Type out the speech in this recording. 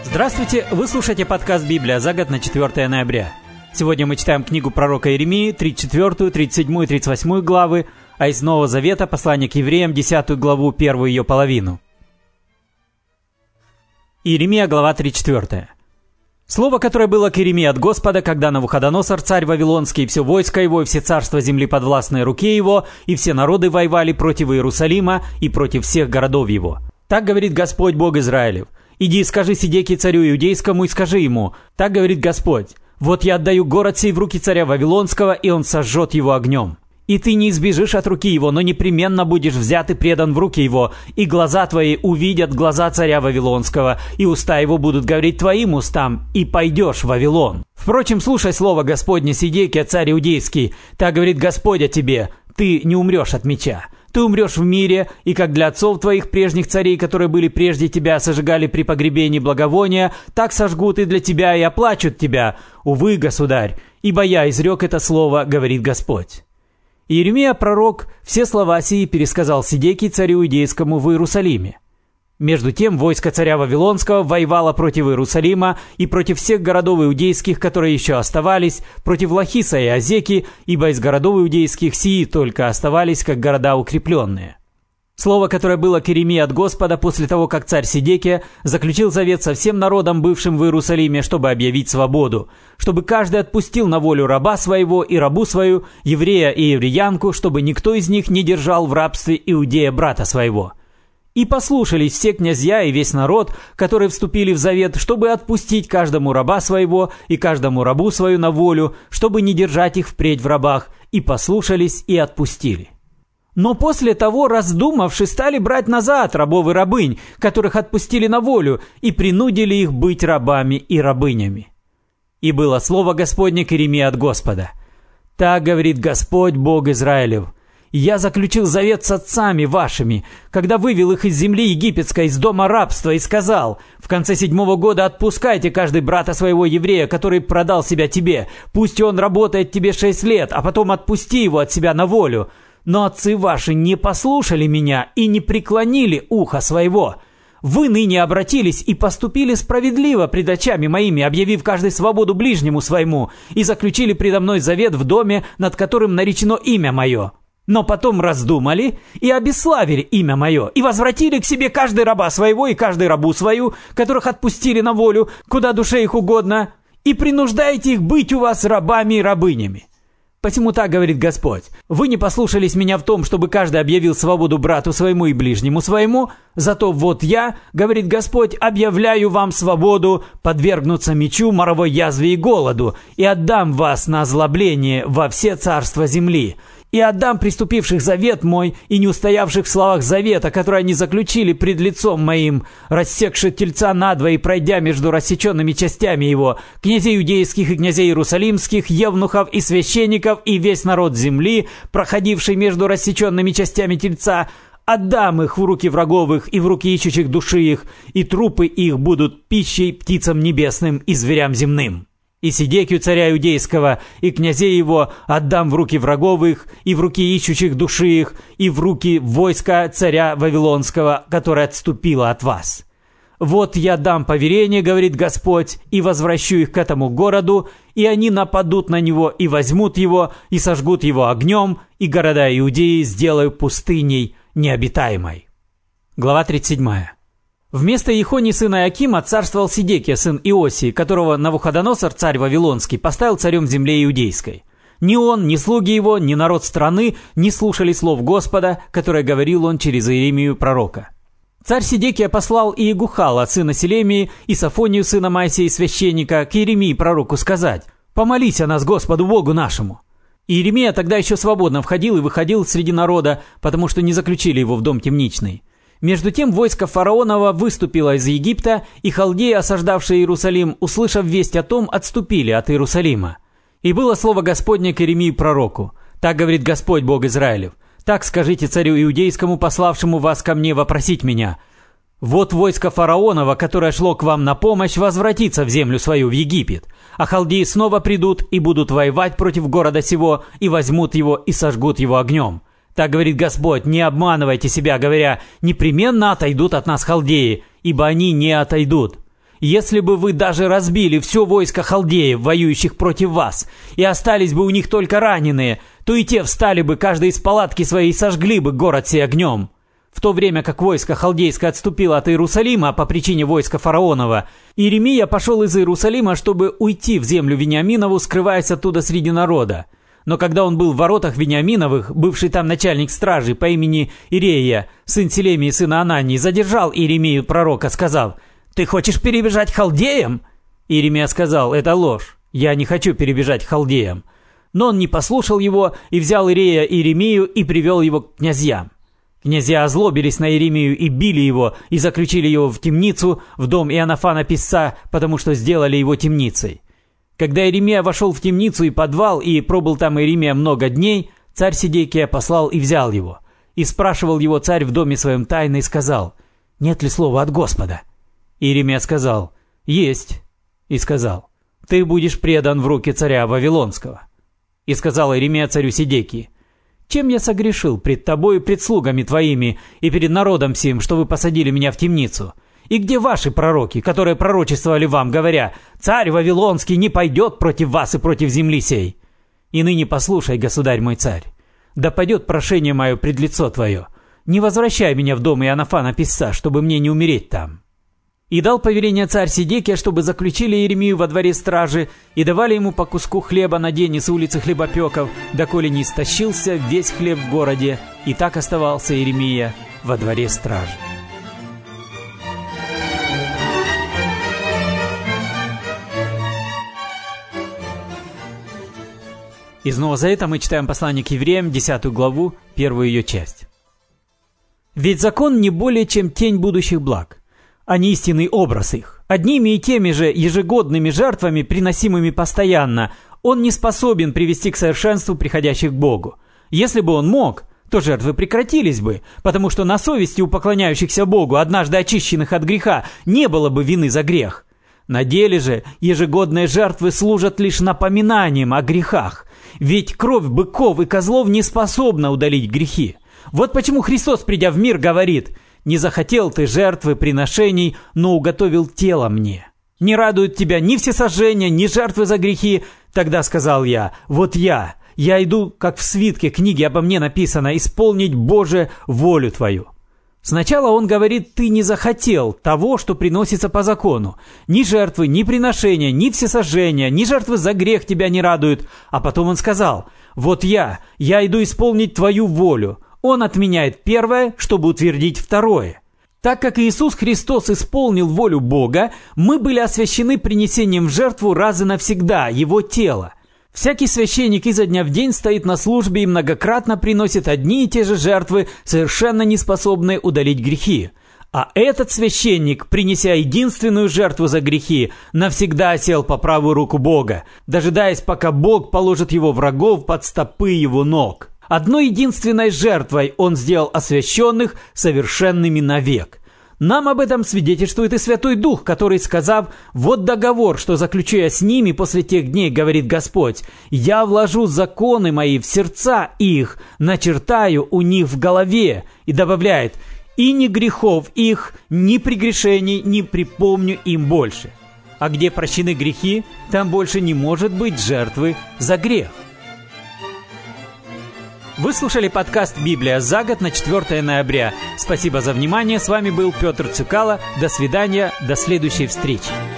Здравствуйте! Вы слушаете подкаст «Библия» за год на 4 ноября. Сегодня мы читаем книгу пророка Иеремии, 34, 37 и 38 главы, а из Нового Завета послание к евреям, 10 главу, первую ее половину. Иеремия, глава 34. Слово, которое было к Иеремии от Господа, когда Навуходоносор, царь Вавилонский, и все войско его, и все царства земли подвластные руке его, и все народы воевали против Иерусалима и против всех городов его. Так говорит Господь Бог Израилев. «Иди и скажи Сидекии царю Иудейскому, и скажи ему, так говорит Господь, вот я отдаю город сей в руки царя Вавилонского, и он сожжет его огнем. И ты не избежишь от руки его, но непременно будешь взят и предан в руки его, и глаза твои увидят глаза царя Вавилонского, и уста его будут говорить твоим устам, и пойдешь в Вавилон. Впрочем, слушай слово Господне, Сидекия, царь Иудейский, так говорит Господь о тебе, ты не умрешь от меча. Ты умрешь в мире, и как для отцов твоих прежних царей, которые были прежде тебя, сожигали при погребении благовония, так сожгут и для тебя, и оплачут тебя. Увы, государь, ибо я изрек это слово, говорит Господь». Иеремия, пророк, все слова сии пересказал Сидекии царю Иудейскому в Иерусалиме. Между тем, войско царя Вавилонского воевало против Иерусалима и против всех городов иудейских, которые еще оставались, против Лахиса и Азеки, ибо из городов иудейских сии только оставались, как города укрепленные. Слово, которое было к Иеремии от Господа после того, как царь Сидекия заключил завет со всем народом, бывшим в Иерусалиме, чтобы объявить свободу, чтобы каждый отпустил на волю раба своего и рабу свою, еврея и евреянку, чтобы никто из них не держал в рабстве иудея брата своего. И послушались все князья и весь народ, которые вступили в завет, чтобы отпустить каждому раба своего и каждому рабу свою на волю, чтобы не держать их впредь в рабах, и послушались и отпустили. Но после того, раздумавши, стали брать назад рабов и рабынь, которых отпустили на волю, и принудили их быть рабами и рабынями. И было слово Господне к Иеремии от Господа. «Так говорит Господь, Бог Израилев, я заключил завет с отцами вашими, когда вывел их из земли египетской, из дома рабства, и сказал, в конце 7-го года отпускайте каждый брата своего еврея, который продал себя тебе, пусть он работает тебе 6 лет, а потом отпусти его от себя на волю. Но отцы ваши не послушали меня и не преклонили ухо своего. Вы ныне обратились и поступили справедливо пред очами моими, объявив каждый свободу ближнему своему, и заключили предо мной завет в доме, над которым наречено имя мое. Но потом раздумали и обесславили имя мое, и возвратили к себе каждый раба своего и каждый рабу свою, которых отпустили на волю, куда душе их угодно, и принуждаете их быть у вас рабами и рабынями. Посему так говорит Господь, вы не послушались меня в том, чтобы каждый объявил свободу брату своему и ближнему своему, зато вот я, говорит Господь, объявляю вам свободу подвергнуться мечу, моровой язве и голоду, и отдам вас на озлобление во все царства земли. И отдам приступивших завет мой и не устоявших в словах завета, которые они заключили пред лицом моим, рассекши тельца надвое и пройдя между рассеченными частями его, князей иудейских и князей иерусалимских, евнухов и священников и весь народ земли, проходивший между рассеченными частями тельца, отдам их в руки враговых и в руки ищущих души их, и трупы их будут пищей птицам небесным и зверям земным. И Сидекию царя Иудейского, и князей его отдам в руки враговых, и в руки ищущих души их, и в руки войска царя Вавилонского, которое отступило от вас. Вот я дам повеление, говорит Господь, и возвращу их к этому городу, и они нападут на него, и возьмут его, и сожгут его огнем, и города Иудеи сделаю пустыней необитаемой». Глава 37. Вместо Иехонии сына Иакима царствовал Сидекия, сын Иосии, которого Навуходоносор, царь Вавилонский, поставил царем в земле Иудейской. Ни он, ни слуги его, ни народ страны не слушали слов Господа, которые говорил он через Иеремию пророка. Царь Сидекия послал Иегухала, сына Селемии, и Софонию, сына Моисея, священника, к Иеремии пророку сказать: «Помолись о нас Господу Богу нашему». Иеремия тогда еще свободно входил и выходил среди народа, потому что не заключили его в дом темничный. Между тем войско фараонова выступило из Египта, и халдеи, осаждавшие Иерусалим, услышав весть о том, отступили от Иерусалима. И было слово Господне к Иеремии пророку: «Так говорит Господь Бог Израилев, так скажите царю Иудейскому, пославшему вас ко мне вопросить меня: вот войско фараонова, которое шло к вам на помощь, возвратится в землю свою, в Египет, а халдеи снова придут и будут воевать против города сего, и возьмут его и сожгут его огнем. Так говорит Господь, не обманывайте себя, говоря: непременно отойдут от нас халдеи, ибо они не отойдут. если бы вы даже разбили все войско халдеев, воюющих против вас, и остались бы у них только раненые, то и те встали бы, каждый из палатки своей, и сожгли бы город сей огнем. В то время как войско халдейское отступило от Иерусалима по причине войска фараонова, Иеремия пошел из Иерусалима, чтобы уйти в землю Вениаминову, скрываясь оттуда среди народа. Но когда он был в воротах Вениаминовых, бывший там начальник стражи по имени Ирея, сын Селемии, сына Анании, задержал Иеремию пророка, сказав: «Ты хочешь перебежать халдеям?» Иеремия сказал: «Это ложь, я не хочу перебежать халдеям». Но он не послушал его и взял Ирея Иеремию и привел его к князьям. Князья озлобились на Иеремию и били его, и заключили его в темницу, в дом Иоаннафана писца, потому что сделали его темницей. Когда Иеремия вошел в темницу и подвал, и пробыл там Иеремия много дней, царь Седекия послал и взял его. И спрашивал его царь в доме своем тайно и сказал: «Нет ли слова от Господа?» Иеремия сказал: «Есть». И сказал: «Ты будешь предан в руки царя Вавилонского». И сказал Иеремия царю Седекии: «Чем я согрешил пред тобой и пред слугами твоими и перед народом сим, что вы посадили меня в темницу? И где ваши пророки, которые пророчествовали вам, говоря: царь Вавилонский не пойдет против вас и против земли сей? И ныне послушай, государь мой царь, да пойдет прошение мое пред лицо твое. Не возвращай меня в дом Иоаннафана писца, чтобы мне не умереть там». И дал повеление царь Седекия, чтобы заключили Иеремию во дворе стражи и давали ему по куску хлеба на день с улицы хлебопеков, доколе не истощился весь хлеб в городе, и так оставался Иеремия во дворе стражи. Из Нового Завета мы читаем послание к евреям, 10 главу, 1 ее часть. «Ведь закон не более чем тень будущих благ, а не истинный образ их. Одними и теми же ежегодными жертвами, приносимыми постоянно, он не способен привести к совершенству приходящих к Богу. Если бы он мог, то жертвы прекратились бы, потому что на совести у поклоняющихся Богу, однажды очищенных от греха, не было бы вины за грех. На деле же ежегодные жертвы служат лишь напоминанием о грехах, ведь кровь быков и козлов не способна удалить грехи. Вот почему Христос, придя в мир, говорит: «Не захотел ты жертвы приношений, но уготовил тело мне. Не радуют тебя ни всесожжения, ни жертвы за грехи». Тогда сказал я: «Вот я иду, как в свитке книги обо мне написано, исполнить, Боже, волю твою». Сначала он говорит: «Ты не захотел того, что приносится по закону. Ни жертвы, ни приношения, ни всесожжения, ни жертвы за грех тебя не радуют». А потом он сказал: «Вот я иду исполнить твою волю». Он отменяет первое, чтобы утвердить второе. Так как Иисус Христос исполнил волю Бога, мы были освящены принесением в жертву раз и навсегда Его тела. Всякий священник изо дня в день стоит на службе и многократно приносит одни и те же жертвы, совершенно не способные удалить грехи. А этот священник, принеся единственную жертву за грехи, навсегда сел по правую руку Бога, дожидаясь, пока Бог положит его врагов под стопы его ног. Одной единственной жертвой он сделал освященных совершенными навек. Нам об этом свидетельствует и Святой Дух, который, сказав: «Вот договор, что заключу я с ними после тех дней, говорит Господь, я вложу законы мои в сердца их, начертаю у них в голове», и добавляет: «и ни грехов их, ни прегрешений не припомню им больше». А где прощены грехи, там больше не может быть жертвы за грех. Вы слушали подкаст «Библия за год» на 4 ноября. Спасибо за внимание. С вами был Петр Цюкало. До свидания. До следующей встречи.